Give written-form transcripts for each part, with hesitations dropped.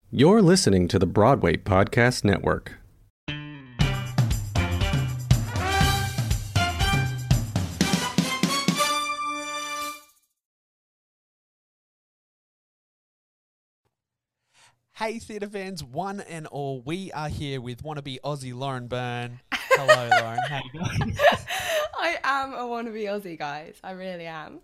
You're listening to the Broadway Podcast Network. Hey theatre fans, one and all, we are here with wannabe Aussie Lauren Byrne. Hello Lauren, how you doing? I am a wannabe Aussie, guys. I really am.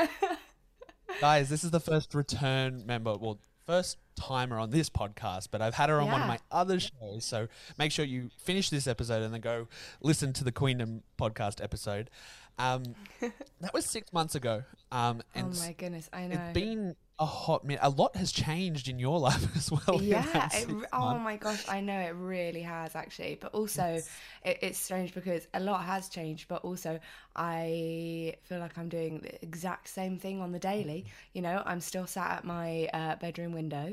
Guys, this is the first return member, first timer on this podcast, but I've had her on one of my other shows, so make sure you finish this episode and then go listen to the Queendom podcast episode. That was 6 months ago. And oh my goodness, I know. It's been a hot minute. A lot has changed in your life as well. Yeah, oh my gosh, I know it really has actually. But also, it's strange because a lot has changed, but also I feel like I'm doing the exact same thing on the daily. You know, I'm still sat at my bedroom window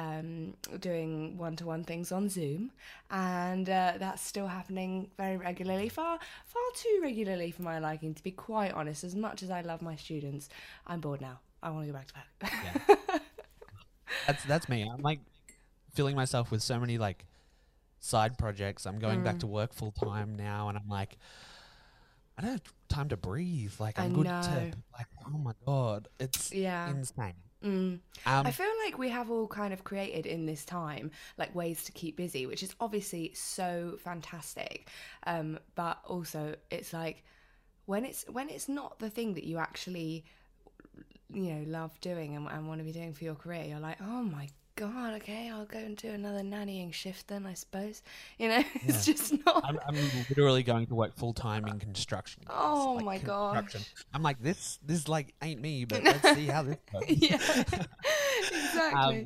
doing one-to-one things on Zoom, and that's still happening very regularly, far too regularly for my liking, to be quite honest. As much as I love my students, I'm bored now. I want to go back to bed. Yeah. That's me. I'm like filling myself with so many like side projects. I'm going back to work full time now, and I'm like, I don't have time to breathe. Like I'm good to like, oh my god, it's insane. I feel like we have all kind of created in this time like ways to keep busy, which is obviously so fantastic. But also it's like when it's not the thing that you actually love doing and want to be doing for your career, you're like, oh my god, okay, I'll go and do another nannying shift then, I suppose. It's just not. I'm literally going to work full time in construction. Oh my god. I'm like, this like ain't me, but let's see how this goes. Yeah, exactly.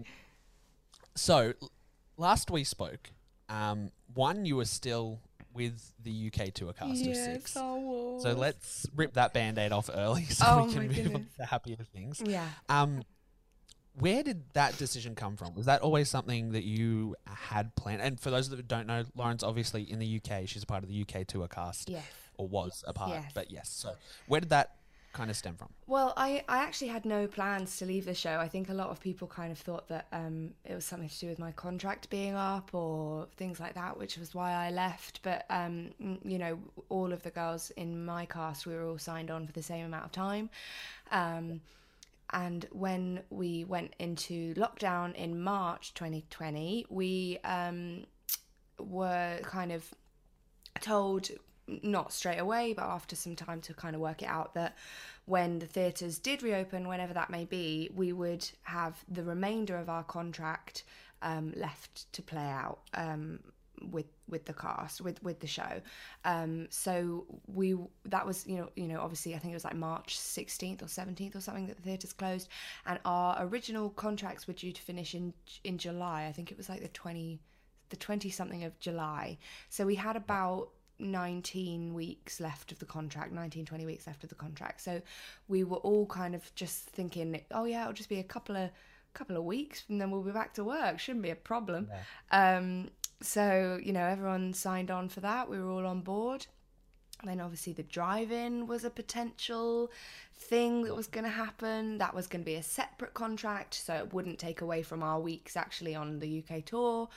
So last we spoke, one, you were still with the UK tour cast of Six. So let's rip that band-aid off early so we can move on to happier things. Yeah. Where did that decision come from? Was that always something that you had planned? And for those that don't know, Lauren's obviously in the UK. She's a part of the UK tour cast. Yes. Or was a part. Yes. But yes. So where did that kind of stem from? Well, I actually had no plans to leave the show. I think a lot of people kind of thought that it was something to do with my contract being up or things like that, which was why I left. But, all of the girls in my cast, we were all signed on for the same amount of time. And when we went into lockdown in March 2020, we were kind of told, not straight away, but after some time to kind of work it out, that when the theatres did reopen, whenever that may be, we would have the remainder of our contract left to play out with the cast, with the show. So that was, obviously I think it was like March 16th or 17th or something that the theatres closed, and our original contracts were due to finish in July. I think it was like the 20 something of July. So we had about 19 weeks left of the contract, 20 weeks left of the contract. So we were all kind of just thinking, oh yeah, it'll just be a couple of weeks and then we'll be back to work, shouldn't be a problem. So everyone signed on for that. We were all on board. And then obviously the drive-in was a potential thing that was going to happen. That was going to be a separate contract, so it wouldn't take away from our weeks actually on the UK tour.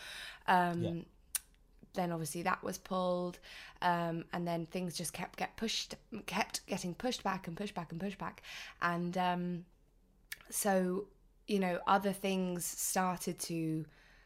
Then obviously that was pulled, and then things just kept getting pushed back, and so other things started to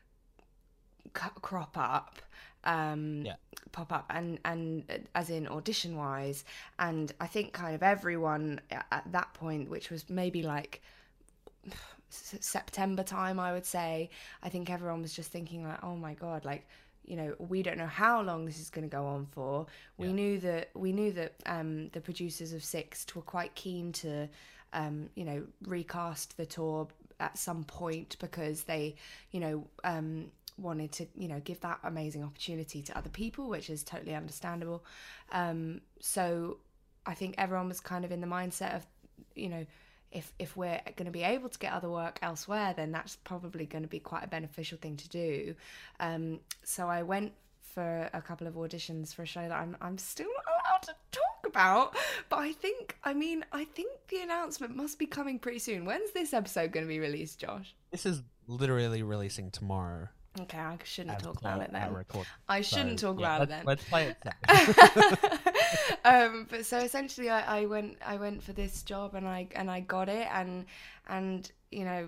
crop up, pop up, and as in audition wise, and I think kind of everyone at that point, which was maybe like September time, I would say, I think everyone was just thinking like, oh my god, like, we don't know how long this is going to go on for. We knew that the producers of Six were quite keen to recast the tour at some point, because they wanted to give that amazing opportunity to other people, which is totally understandable. So I think everyone was kind of in the mindset of if we're going to be able to get other work elsewhere, then that's probably going to be quite a beneficial thing to do. So I went for a couple of auditions for a show that I'm still not allowed lot to talk about. But I think the announcement must be coming pretty soon. When's this episode going to be released, Josh? This is literally releasing tomorrow. Okay, I shouldn't talk about it then. I So, shouldn't talk yeah, about it then. Let's play it safe. But so essentially, I went for this job and I got it, and you know,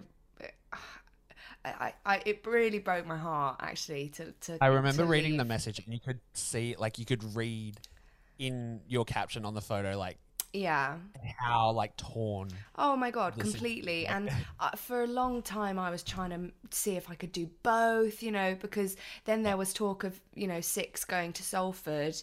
I it really broke my heart actually to I remember to reading the leave. message, and you could see, like, you could read in your caption on the photo, like, Yeah. how, like, torn. Oh my God, This is- completely. And for a long time, I was trying to see if I could do both, you know, because then there was talk of, you know, Six going to Salford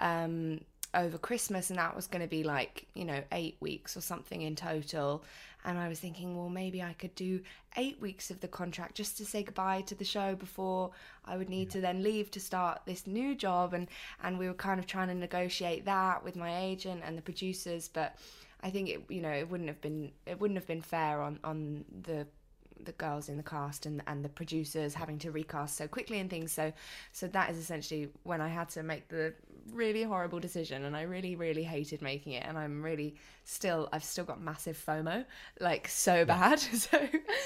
over Christmas, and that was going to be like, you know, 8 weeks or something in total. And I was thinking, well, maybe I could do 8 weeks of the contract just to say goodbye to the show before I would need to then leave to start this new job. And we were kind of trying to negotiate that with my agent and the producers, but I think it wouldn't have been fair on the girls in the cast and the producers having to recast so quickly and things. So that is essentially when I had to make the really horrible decision, and I really, really hated making it, and I've still got massive FOMO, like so bad. So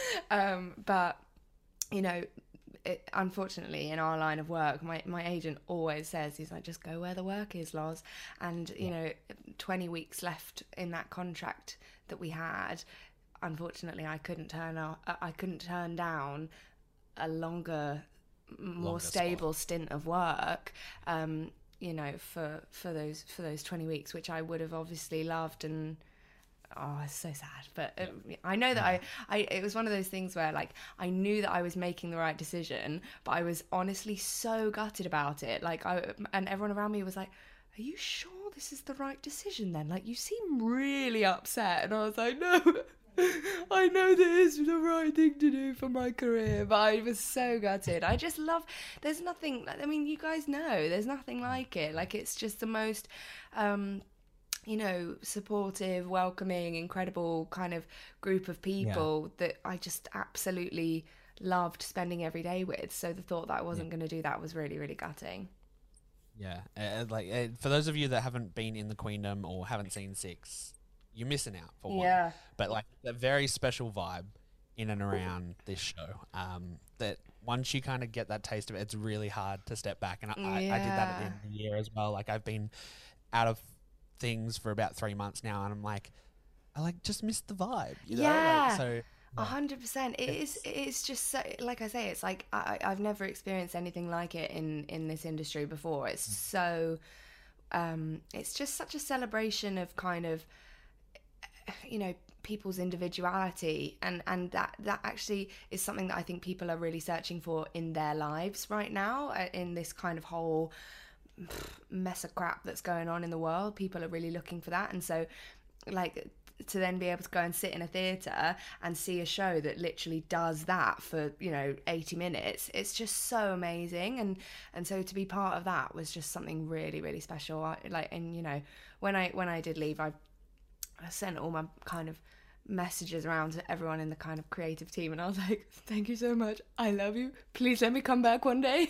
but you know, unfortunately in our line of work, my agent always says, he's like, just go where the work is, Loz. And you know, 20 weeks left in that contract that we had. Unfortunately, I couldn't turn down a longer stable stint of work, you know, for those 20 weeks, which I would have obviously loved. And it's so sad. But I know that it was one of those things where, like, I knew that I was making the right decision, but I was honestly so gutted about it. Like, and everyone around me was like, are you sure this is the right decision then? Like, you seem really upset. And I was like, no. I know this is the right thing to do for my career, but I was so gutted. I just love, there's nothing, I mean, you guys know, there's nothing like it. Like, it's just the most, you know, supportive, welcoming, incredible kind of group of people that I just absolutely loved spending every day with. So the thought that I wasn't going to do that was really, really gutting. Yeah. For those of you that haven't been in the Queendom or haven't seen Six, you're missing out for one. Yeah. But like a very special vibe in and around this show. That once you kind of get that taste of it, it's really hard to step back. And I did that at the end of the year as well. Like, I've been out of things for about 3 months now, and I'm like, I just missed the vibe. You know? Yeah. Like, so 100%. It's just so, like I say, it's like I've never experienced anything like it in this industry before. It's so it's just such a celebration of kind of, you know, people's individuality, and that actually is something that I think people are really searching for in their lives right now, in this kind of whole mess of crap that's going on in the world. People are really looking for that. And so, like, to then be able to go and sit in a theatre and see a show that literally does that for, you know, 80 minutes, it's just so amazing. And so to be part of that was just something really, really special. And you know, when I did leave, I sent all my kind of messages around to everyone in the kind of creative team, and I was like, thank you so much, I love you, please let me come back one day.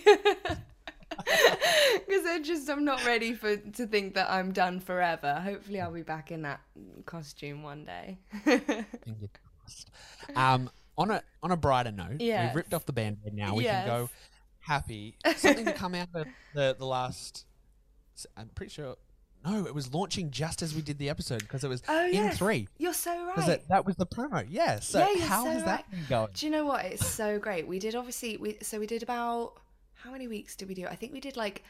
Because I'm not ready to think that I'm done forever. Hopefully I'll be back in that costume one day. fingers crossed. On a brighter note, we've ripped off the Band-Aid now. We can go happy. Something to come out of the last, I'm pretty sure, no, it was launching just as we did the episode, because it was in 3. You're so right. Because that was the promo. Yeah. So you're how so has that been going? Do you know what? It's so great. We did we did about, how many weeks did we do? I think we did like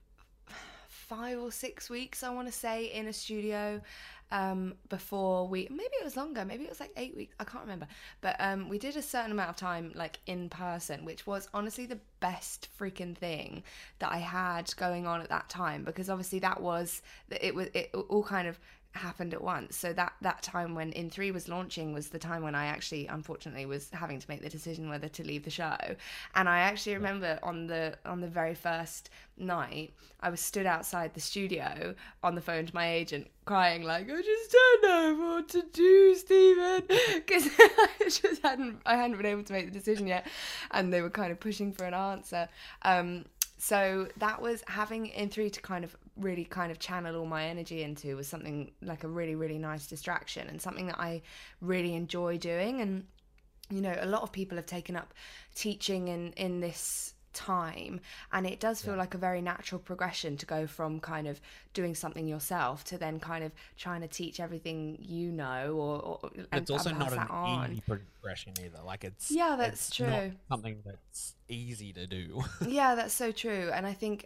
5 or 6 weeks, I want to say, in a studio before maybe it was longer, maybe it was like 8 weeks, I can't remember, but we did a certain amount of time like in person, which was honestly the best freaking thing that I had going on at that time, because obviously it all kind of happened at once. So that time when In 3 was launching was the time when I actually, unfortunately, was having to make the decision whether to leave the show. And I actually remember on the very first night, I was stood outside the studio on the phone to my agent, crying like, I just don't know what to do, Stephen, because I hadn't been able to make the decision yet, and they were kind of pushing for an answer. So that was having In3 to kind of really kind of channel all my energy into, was something like a really, really nice distraction, and something that I really enjoy doing. And, you know, a lot of people have taken up teaching in this time, and it does feel like a very natural progression to go from kind of doing something yourself to then kind of trying to teach everything, you know, or it's also not an easy progression either. Like it's that's true. Not something that's easy to do. Yeah, that's so true. And I think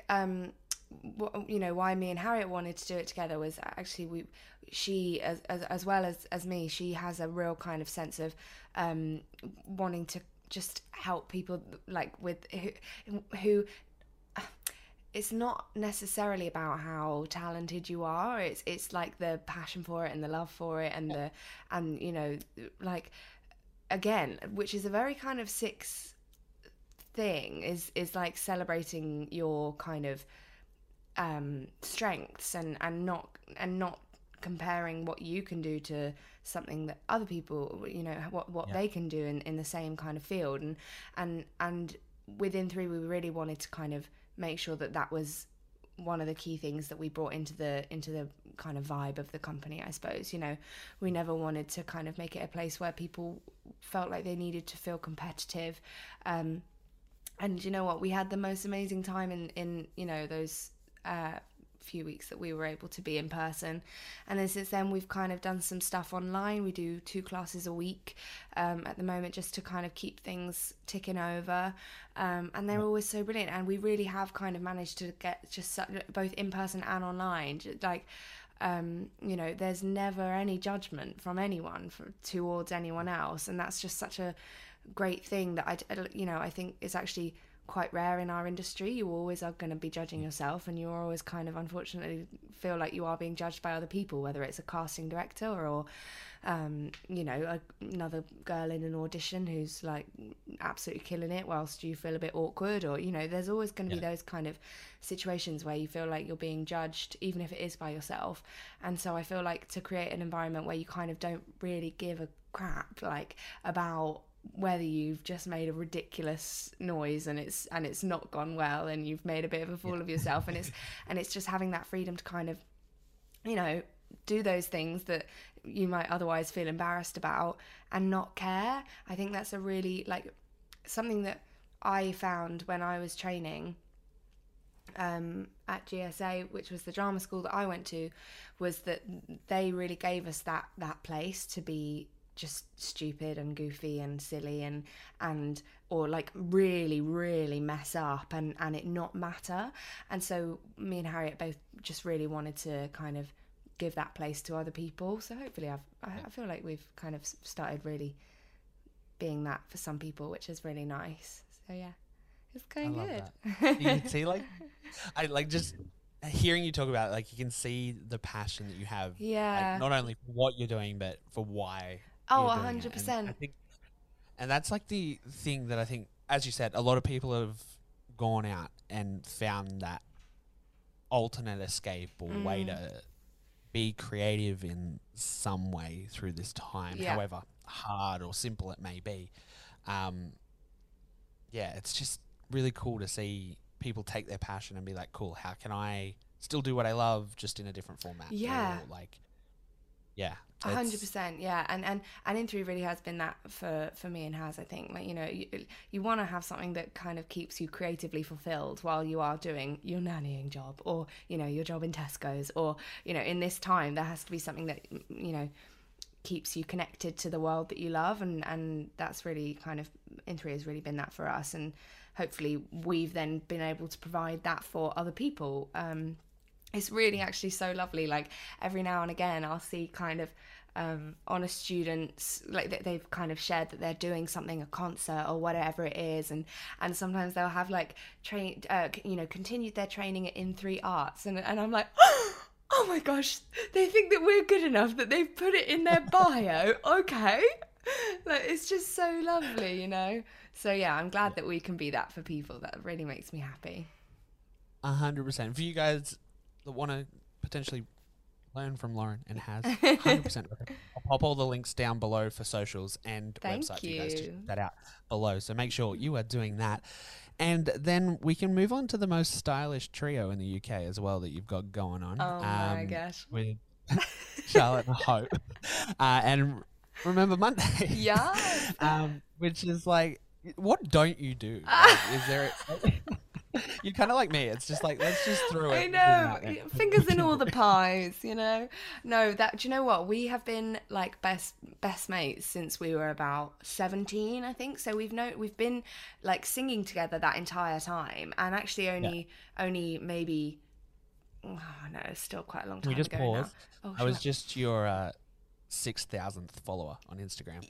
you know, why me and Harriet wanted to do it together was actually she as well as me, she has a real kind of sense of wanting to just help people, like with who it's not necessarily about how talented you are. It's like the passion for it and the love for it, and you know, like, again, which is a very kind of Six thing, is like celebrating your kind of strengths and not comparing what you can do to something that other people, you know, what they can do in the same kind of field. And within In3 we really wanted to kind of make sure that was one of the key things that we brought into the kind of vibe of the company, I suppose. You know, we never wanted to kind of make it a place where people felt like they needed to feel competitive. And you know what, we had the most amazing time in you know, those few weeks that we were able to be in person. And then since then we've kind of done some stuff online. We do 2 classes a week at the moment, just to kind of keep things ticking over, and they're always so brilliant. And we really have kind of managed to get just both in person and online, like, you know, there's never any judgment from anyone towards anyone else, and that's just such a great thing that I think is actually quite rare in our industry. You always are going to be judging yourself, and you always kind of unfortunately feel like you are being judged by other people, whether it's a casting director or you know, another girl in an audition who's like absolutely killing it whilst you feel a bit awkward, or, you know, there's always going to be those kind of situations where you feel like you're being judged, even if it is by yourself. And so I feel like to create an environment where you kind of don't really give a crap, like, about whether you've just made a ridiculous noise and it's not gone well and you've made a bit of a fool of yourself, and it's just having that freedom to kind of, you know, do those things that you might otherwise feel embarrassed about and not care. I think that's a really, like, something that I found when I was training at GSA, which was the drama school that I went to, was that they really gave us that place to be just stupid and goofy and silly and or like really, really mess up and it not matter. And so me and Harriet both just really wanted to kind of give that place to other people. So hopefully I feel like we've kind of started really being that for some people, which is really nice. So yeah, it's going good. You can see, like, I like just hearing you talk about it, like, you can see the passion that you have, like, not only for what you're doing but for why. 100%. And that's like the thing that I think, as you said, a lot of people have gone out and found that alternate escape or way to be creative in some way through this time, however hard or simple it may be. It's just really cool to see people take their passion and be like, cool, how can I still do what I love just in a different format? Yeah. Or like, yeah. 100%, yeah, and In3 really has been that for me and Haz. I think, like, you know, you want to have something that kind of keeps you creatively fulfilled while you are doing your nannying job, or, you know, your job in Tesco's, or, you know, in this time there has to be something that, you know, keeps you connected to the world that you love, and that's really kind of, In3 has really been that for us, and hopefully we've then been able to provide that for other people. It's really actually so lovely. Like, every now and again I'll see kind of honest students, like, they've kind of shared that they're doing something, a concert or whatever it is, and sometimes they'll have like continued their training at In3 Arts, and I'm like, oh my gosh, they think that we're good enough that they've put it in their bio. Okay. Like, it's just so lovely, you know. So yeah, I'm glad that we can be that for people. That really makes me happy. 100%. For you guys that want to potentially learn from Lauren and Haz, 100%. I'll pop all the links down below for socials and website for you guys to check that out below. So make sure you are doing that. And then we can move on to the most stylish trio in the UK as well that you've got going on. Oh my gosh. With Charlotte and Hope. And Remember Monday. Yeah. Which is like, what don't you do? Like, is there... You're kind of like me. It's just like, let's just throw it. I know. Fingers in all the pies, you know. No, do you know what? We have been like best mates since we were about 17, I think. So we've been like singing together that entire time, and actually only maybe, oh no, it's still quite a long time we just ago paused. now. Oh, I was just your 6,000th follower on Instagram.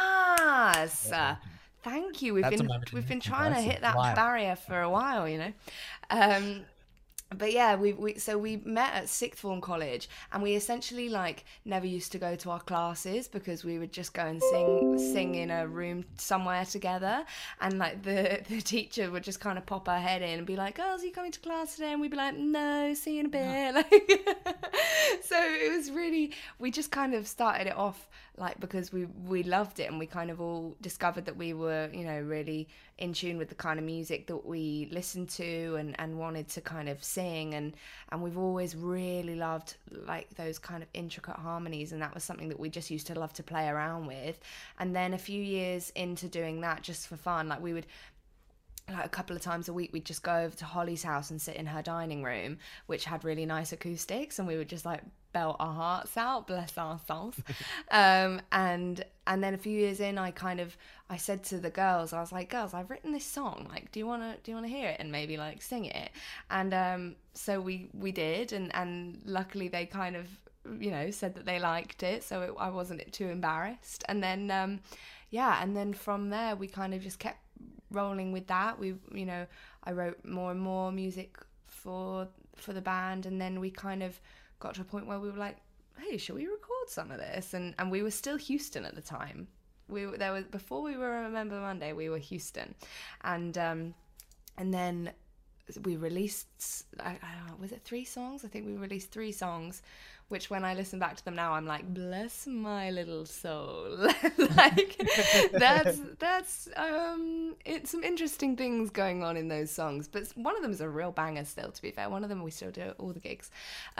Yes. Yeah. Thank you. We've been trying to hit that barrier for a while, you know. But yeah, we met at sixth form college, and we essentially like never used to go to our classes because we would just go and sing in a room somewhere together, and like the teacher would just kind of pop her head in and be like, "Girls, are you coming to class today?" And we'd be like, "No, see you in a bit." Like, so it was really, we just kind of started it off like because we loved it, and we kind of all discovered that we were, you know, really in tune with the kind of music that we listened to and wanted to kind of sing, and we've always really loved like those kind of intricate harmonies, and that was something that we just used to love to play around with. And then a few years into doing that just for fun, like we would, like a couple of times a week, we'd just go over to Holly's house and sit in her dining room, which had really nice acoustics, and we would just like belt our hearts out, bless our souls. And then a few years in, I said to the girls, I was like, "Girls, I've written this song, like do you want to hear it and maybe like sing it?" And so we did, and luckily they kind of, you know, said that they liked it, so I wasn't too embarrassed. And then and then from there we kind of just kept rolling with that. We, you know, I wrote more and more music for the band, and then we kind of got to a point where we were like, "Hey, should we record some of this?" And we were still Houston at the time. Before we were Remember Monday, we were Houston, and then we released, was it 3 songs? I think we released 3 songs, which when I listen back to them now, I'm like, bless my little soul. Like, that's it's some interesting things going on in those songs, but one of them is a real banger still, to be fair. One of them we still do at all the gigs.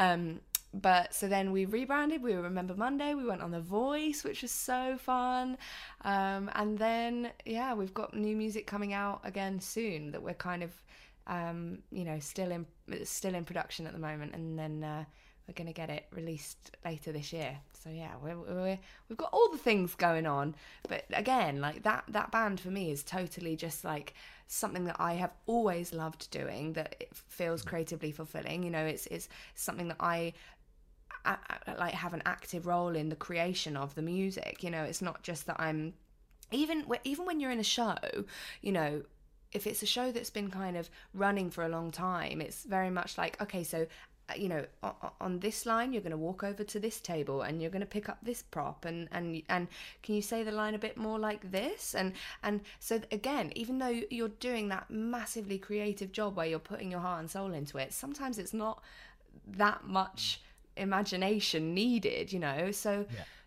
But so then we rebranded, we were Remember Monday, we went on The Voice, which was so fun. And then, yeah, we've got new music coming out again soon that we're kind of, you know, still in production at the moment, and then we're going to get it released later this year. So yeah, we've got all the things going on. But again, like that band for me is totally just like something that I have always loved doing, that it feels creatively fulfilling. You know, it's something that I like have an active role in the creation of the music. You know, it's not just that I'm, even when you're in a show, you know, if it's a show that's been kind of running for a long time, it's very much like, okay, so, you know, on this line, you're going to walk over to this table and you're going to pick up this prop, and can you say the line a bit more like this? And so again, even though you're doing that massively creative job where you're putting your heart and soul into it, sometimes it's not that much imagination needed, you know. So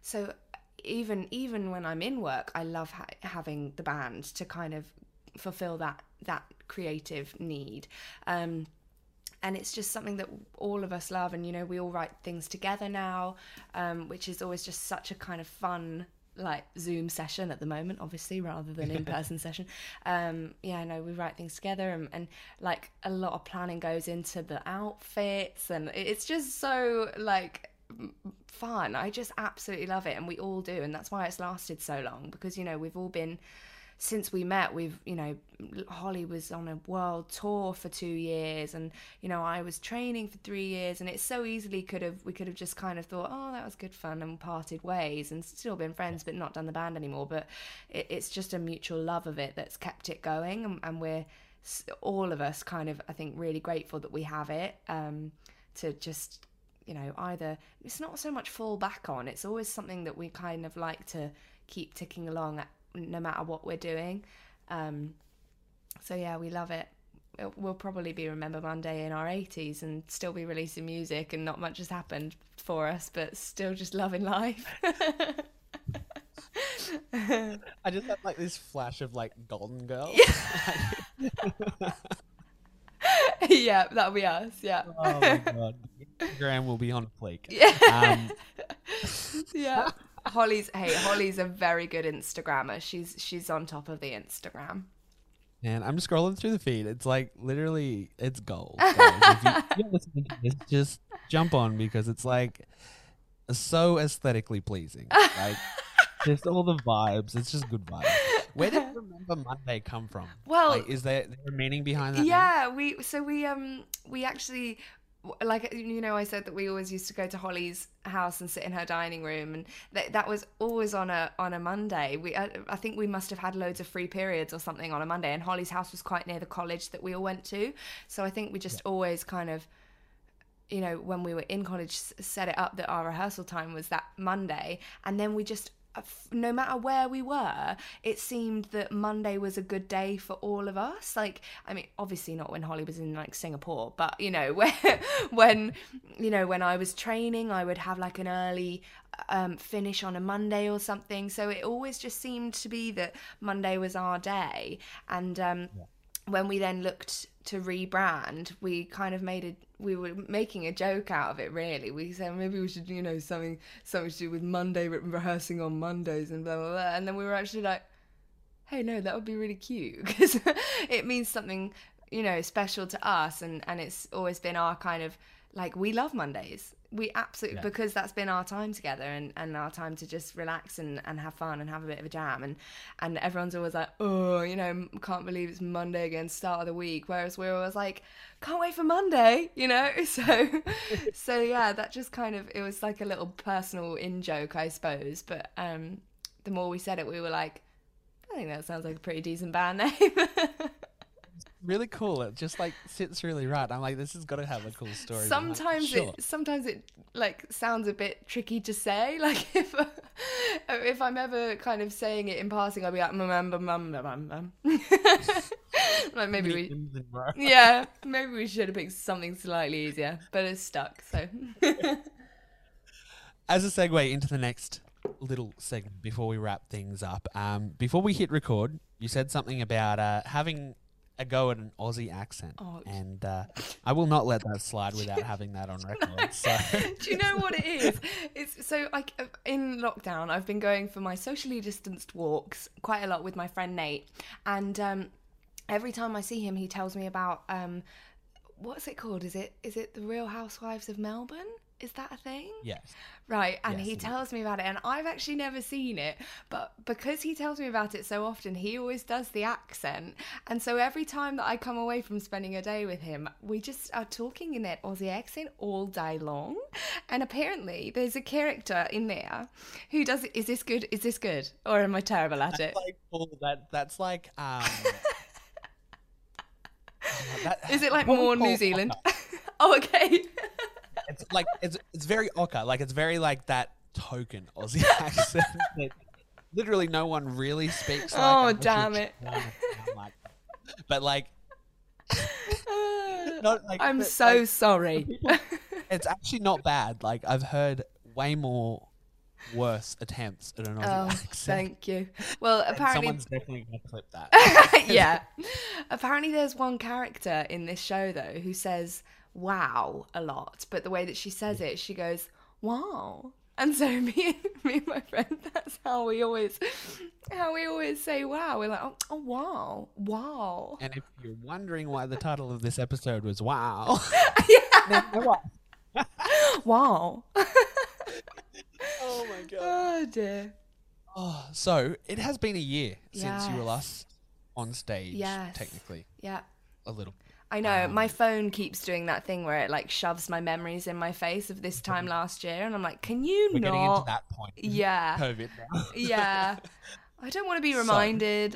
even when I'm in work, I love having the band to kind of fulfill that creative need, and it's just something that all of us love. And you know, we all write things together now, which is always just such a kind of fun, like, Zoom session at the moment, obviously, rather than in-person session. We write things together, and like a lot of planning goes into the outfits, and it's just so like fun. I just absolutely love it, and we all do, and that's why it's lasted so long, because, you know, we've all been, since we met, we've, you know, Holly was on a world tour for 2 years, and, you know, I was training for 3 years, and it so easily we could have just kind of thought, oh, that was good fun, and parted ways, and still been friends, but not done the band anymore. But it's just a mutual love of it that's kept it going, and we're all of us kind of, I think, really grateful that we have it, to just, you know, either, it's not so much fall back on, it's always something that we kind of like to keep ticking along at, no matter what we're doing. So yeah, we love it. We'll probably be Remember Monday in our 80s and still be releasing music, and not much has happened for us, but still just loving life. I just have like this flash of like Golden Girls. Yeah, that'll be us. Yeah. Oh my god, Instagram will be on fleek. Yeah. Yeah. Holly's a very good Instagrammer. She's on top of the Instagram. Man, I'm scrolling through the feed. It's like literally, it's gold. Guys. If you're listening to this, just jump on because it's like so aesthetically pleasing. Like just all the vibes. It's just good vibes. Where did Remember Monday come from? Well, like, is there a meaning behind that? Yeah, we actually, like, I said that we always used to go to Holly's house and sit in her dining room, and that was always on a Monday. I think we must have had loads of free periods or something on a Monday, and Holly's house was quite near the college that we all went to, so I think we just always kind of, when we were in college, set it up that our rehearsal time was that Monday, and then we just, no matter where we were, it seemed that Monday was a good day for all of us. Like, I mean, obviously not when Holly was in like Singapore, but when I was training, I would have like an early finish on a Monday or something. So it always just seemed to be that Monday was our day. And when we then looked to rebrand, we kind of we were making a joke out of it, really. We said maybe we should, something to do with Monday, rehearsing on Mondays and blah, blah, blah. And then we were actually like, hey, no, that would be really cute because it means something, special to us. And it's always been our kind of, like, we love Mondays. We absolutely, because that's been our time together and our time to just relax and have fun and have a bit of a jam. And everyone's always like, oh, can't believe it's Monday again, start of the week. Whereas we're always like, can't wait for Monday, So yeah, that just kind of, it was like a little personal in-joke, I suppose. But the more we said it, we were like, I think that sounds like a pretty decent band name. Really cool. It just like sits really right. I'm like, this has got to have a cool story. Sometimes it like sounds a bit tricky to say. Like if I'm ever kind of saying it in passing, I'll be like, like maybe we should have picked something slightly easier, but it's stuck. So as a segue into the next little segment before we wrap things up, before we hit record, you said something about having a go at an Aussie accent, and I will not let that slide without having that on record. So. Do you know what it is? It's so, like, in lockdown, I've been going for my socially distanced walks quite a lot with my friend Nate, and every time I see him, he tells me about what's it called? Is it The Real Housewives of Melbourne? Is that a thing? Yes. Right, and he tells me about it, and I've actually never seen it, but because he tells me about it so often, he always does the accent, and so every time that I come away from spending a day with him, we just are talking in that Aussie accent all day long, and apparently there's a character in there who does it. Is this good, or am I terrible at it? That's like is it like more New Zealand? Oh, okay. It's like it's very Oka, like it's very like that token Aussie accent that literally no one really speaks like. Oh, damn it! But like, I'm so sorry. It's actually not bad. Like I've heard way more worse attempts at an Aussie accent. Thank you. Well, apparently someone's definitely gonna clip that. Yeah. Apparently, there's one character in this show though who says wow a lot, but the way that she says it, she goes wow, and so me and my friend, that's how we always say wow. We're like, oh wow. And if you're wondering why the title of this episode was wow, wow. Oh my god. Oh dear. Oh, so it has been a year since you were last on stage. Yes. Technically. Yeah. A little. I know, my phone keeps doing that thing where it like shoves my memories in my face of this time last year, and I'm like, can you We're not? getting into that point. Yeah. COVID now. Yeah. I don't want to be reminded.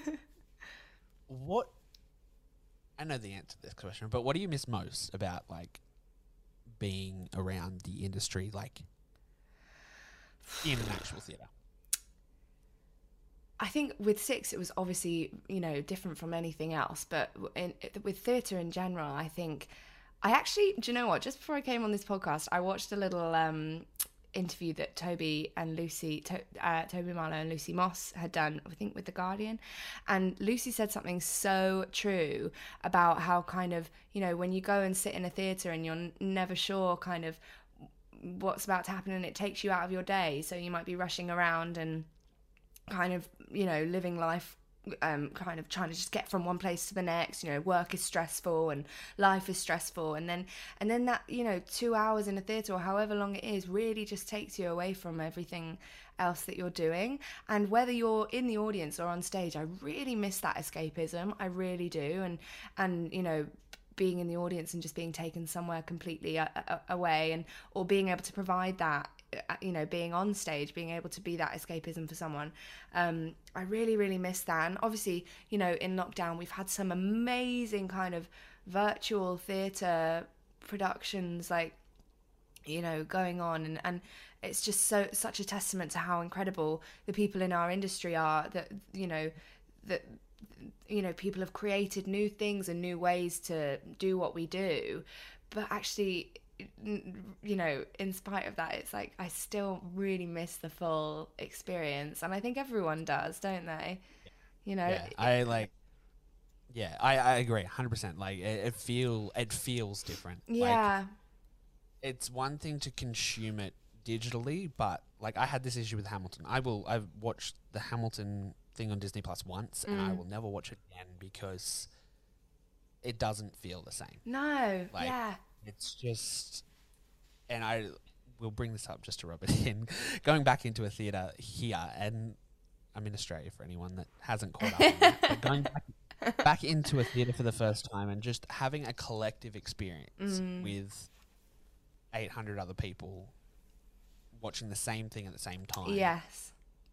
What? I know the answer to this question, but what do you miss most about like being around the industry, like in actual theatre? I think with Six, it was obviously, different from anything else. But with theatre in general, I think I actually, do you know what? Just before I came on this podcast, I watched a little interview that Toby Marlow and Lucy Moss had done, I think with The Guardian, and Lucy said something so true about how kind of, you know, when you go and sit in a theatre and you're never sure kind of what's about to happen, and it takes you out of your day, so you might be rushing around and kind of, you know, living life, kind of trying to just get from one place to the next. You know, work is stressful and life is stressful, and then that, you know, 2 hours in a theatre or however long it is really just takes you away from everything else that you're doing. And whether you're in the audience or on stage, I really miss that escapism. I really do. And you know, being in the audience and just being taken somewhere completely away, and or being able to provide that, you know, being on stage, being able to be that escapism for someone. I really, really miss that. And obviously, you know, in lockdown, we've had some amazing kind of virtual theatre productions, like, you know, going on. And it's just such a testament to how incredible the people in our industry are, that, you know, people have created new things and new ways to do what we do. But actually, you know, in spite of that, it's like I still really miss the full experience, and I think everyone does, don't they? You know, I agree 100%. Like it feels different. Yeah, like, it's one thing to consume it digitally, but like I had this issue with Hamilton. I've watched the Hamilton thing on Disney Plus once, and I will never watch it again because it doesn't feel the same. No, like, yeah. It's just, and I will bring this up just to rub it in. Going back into a theatre here, and I'm in Australia for anyone that hasn't caught up on that, but going back into a theatre for the first time and just having a collective experience with 800 other people watching the same thing at the same time. Yes.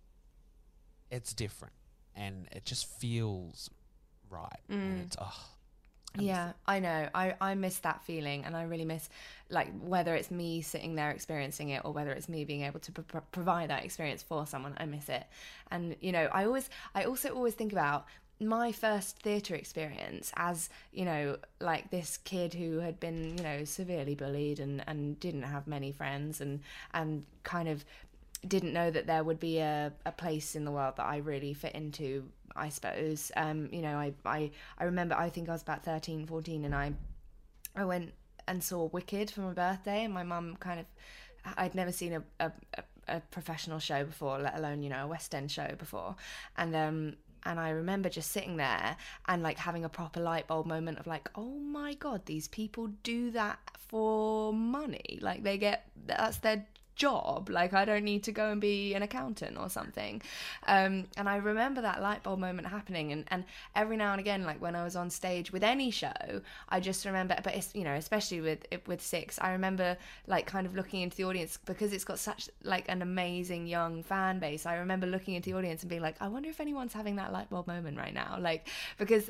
It's different, and it just feels right. And it's, Yeah, I know. I miss that feeling, and I really miss, like, whether it's me sitting there experiencing it or whether it's me being able to provide that experience for someone. I miss it. And, you know, I also always think about my first theatre experience as, you know, like this kid who had been, you know, severely bullied and didn't have many friends and kind of didn't know that there would be a place in the world that I really fit into, I suppose. You know, I remember, I think I was about 13, 14, and I went and saw Wicked for my birthday, and my mum kind of, I'd never seen a professional show before, let alone, you know, a West End show before. And I remember just sitting there and like having a proper light bulb moment of like, oh my God, these people do that for money. Like that's their job. Like, I don't need to go and be an accountant or something. And I remember that light bulb moment happening, and every now and again, like when I was on stage with any show, I just remember, but it's, you know, especially with Six, I remember like kind of looking into the audience, because it's got such like an amazing young fan base. I remember looking into the audience and being like, I wonder if anyone's having that light bulb moment right now, like, because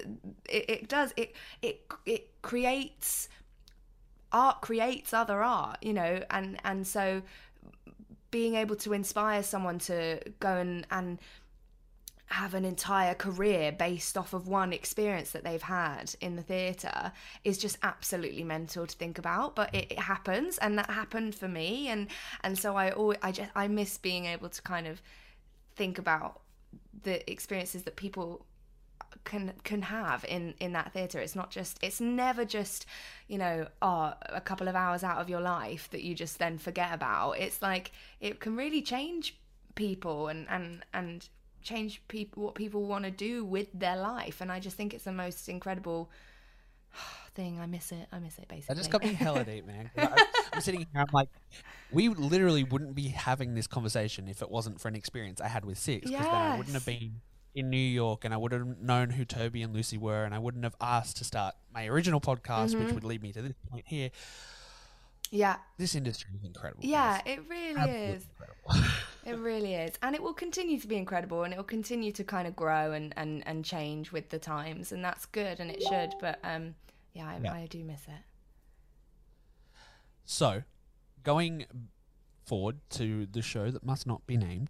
it creates art, creates other art, you know, and so being able to inspire someone to go and have an entire career based off of one experience that they've had in the theatre is just absolutely mental to think about. But it happens, and that happened for me, and so I miss being able to kind of think about the experiences that people can have in that theatre. It's never just, you know, a couple of hours out of your life that you just then forget about. It's like it can really change people and change people, what people want to do with their life. And I just think it's the most incredible thing. I miss it basically. That just got me hella deep, man. I'm sitting here, I'm like, we literally wouldn't be having this conversation if it wasn't for an experience I had with Six, because then I wouldn't have been in New York, and I would have known who Toby and Lucy were, and I wouldn't have asked to start my original podcast, which would lead me to this point here. Yeah. This industry is incredible. Yeah, it really is. It really is. And it will continue to be incredible, and it will continue to kind of grow and change with the times, and that's good, and it should. But I do miss it. So, going forward to the show that must not be named,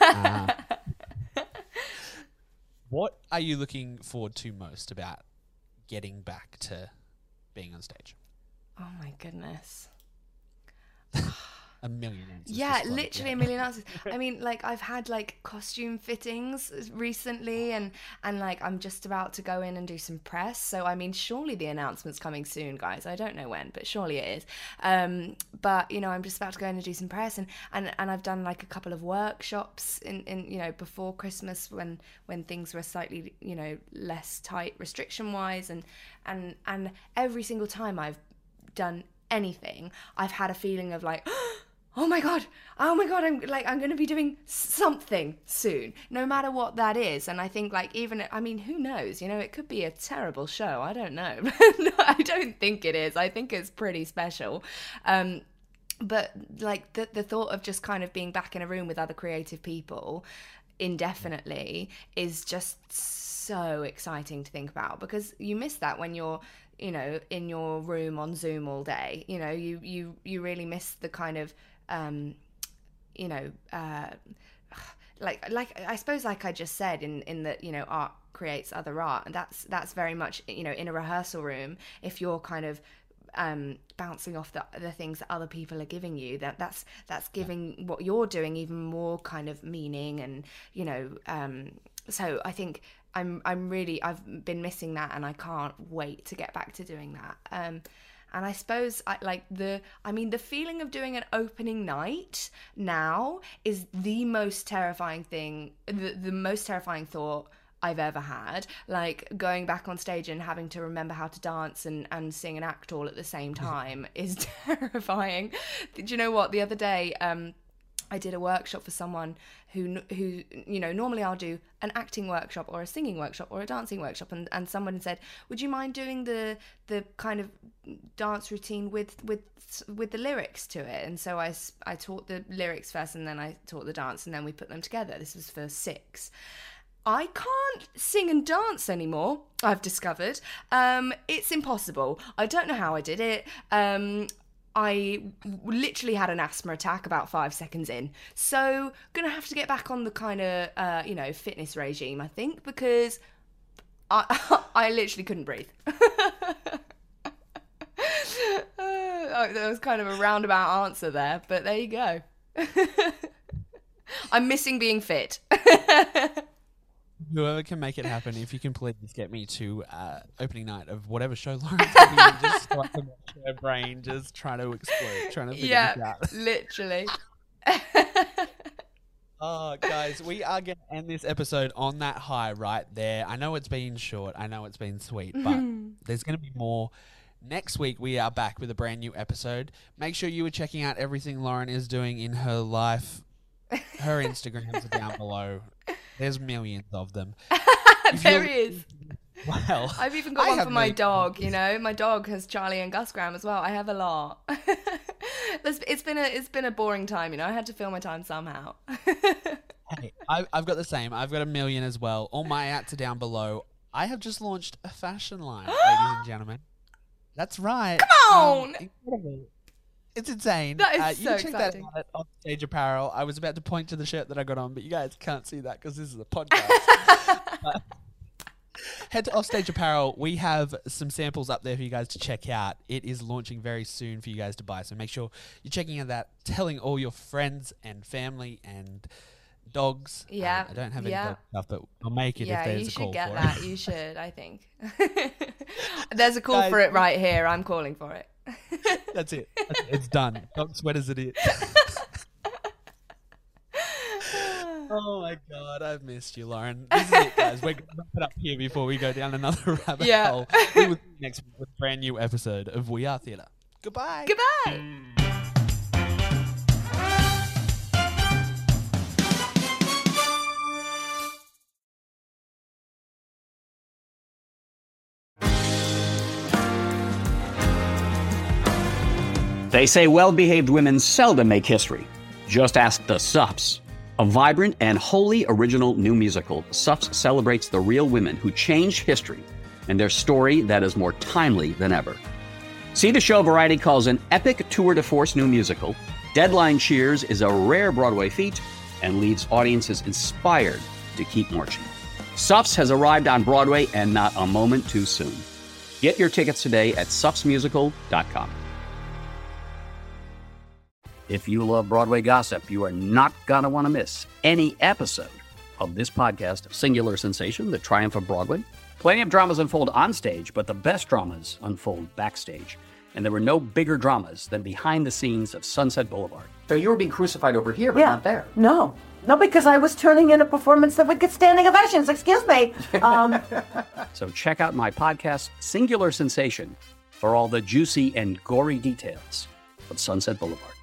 what are you looking forward to most about getting back to being on stage? Oh my goodness. A million answers. Yeah, literally a million answers. I mean, like, I've had like costume fittings recently, and like I'm just about to go in and do some press. So I mean, surely the announcement's coming soon, guys. I don't know when, but surely it is. But you know, I'm just about to go in and do some press, and I've done like a couple of workshops in you know, before Christmas when things were slightly, you know, less tight restriction wise, and every single time I've done anything, I've had a feeling of like, oh my god, I'm going to be doing something soon, no matter what that is. And I think, like, even, I mean, who knows, you know, it could be a terrible show, I don't know. No, I don't think it is. I think it's pretty special. But like the thought of just kind of being back in a room with other creative people indefinitely is just so exciting to think about, because you miss that when you're, you know, in your room on Zoom all day. You know, you really miss the kind of you know, like I suppose, like I just said, in that, you know, art creates other art, and that's very much, you know, in a rehearsal room, if you're kind of bouncing off the things that other people are giving you, that's giving what you're doing even more kind of meaning, and you know, so I think I've been missing that, and I can't wait to get back to doing that. And I suppose the feeling of doing an opening night now is the most terrifying thing, the most terrifying thought I've ever had. Like, going back on stage and having to remember how to dance and sing and act all at the same time is terrifying. Do you know what? The other day, I did a workshop for someone who you know, normally I'll do an acting workshop or a singing workshop or a dancing workshop, and someone said, would you mind doing the kind of dance routine with the lyrics to it? And so I taught the lyrics first, and then I taught the dance, and then we put them together. This was for 6. I can't sing and dance anymore, I've discovered. It's impossible. I don't know how I did it. I literally had an asthma attack about 5 seconds in. So gonna have to get back on the kind of, you know, fitness regime, I think, because I literally couldn't breathe. That was kind of a roundabout answer there, but there you go. I'm missing being fit. Whoever can make it happen, if you can please get me to opening night of whatever show Lauren's doing, just so I can watch her brain just trying to explode, trying to figure this out. Literally. Oh, guys, we are going to end this episode on that high right there. I know it's been short. I know it's been sweet, but there's going to be more. Next week, we are back with a brand new episode. Make sure you are checking out everything Lauren is doing in her life. Her Instagrams are down below. There's millions of them. There is. Well, I've even got one for my dog, you know. My dog has Charlie and Gus Graham as well. I have a lot. It's been a boring time, you know. I had to fill my time somehow. Hey, I've got the same. I've got a million as well. All my ads are down below. I have just launched a fashion line, ladies and gentlemen. That's right. Come on! Incredible. It's insane. That is you so can check exciting. that out at Offstage Apparel. I was about to point to the shirt that I got on, but you guys can't see that because this is a podcast. Head to Offstage Apparel. We have some samples up there for you guys to check out. It is launching very soon for you guys to buy, so make sure you're checking out that, telling all your friends and family and dogs. Yeah. I don't have any dog stuff, but I'll make it if there's a call for it. Yeah, you should get that. You should, I think. There's a call for it right here. I'm calling for it. That's it. It's done. Dog sweaters it is. Oh my God, I've missed you, Lauren. This is it, guys. We're going to wrap it up here before we go down another rabbit hole. We will see you next week with a brand new episode of We Are Theatre. Goodbye. Goodbye. They say well-behaved women seldom make history. Just ask the Sups. A vibrant and wholly original new musical, Sups celebrates the real women who changed history and their story that is more timely than ever. See the show Variety calls an epic tour de force new musical. Deadline cheers is a rare Broadway feat and leaves audiences inspired to keep marching. Sups has arrived on Broadway and not a moment too soon. Get your tickets today at supsmusical.com. If you love Broadway gossip, you are not going to want to miss any episode of this podcast, Singular Sensation, The Triumph of Broadway. Plenty of dramas unfold on stage, but the best dramas unfold backstage. And there were no bigger dramas than behind the scenes of Sunset Boulevard. So you were being crucified over here, but not there. No, because I was turning in a performance that would get standing ovations. Excuse me. So check out my podcast, Singular Sensation, for all the juicy and gory details of Sunset Boulevard.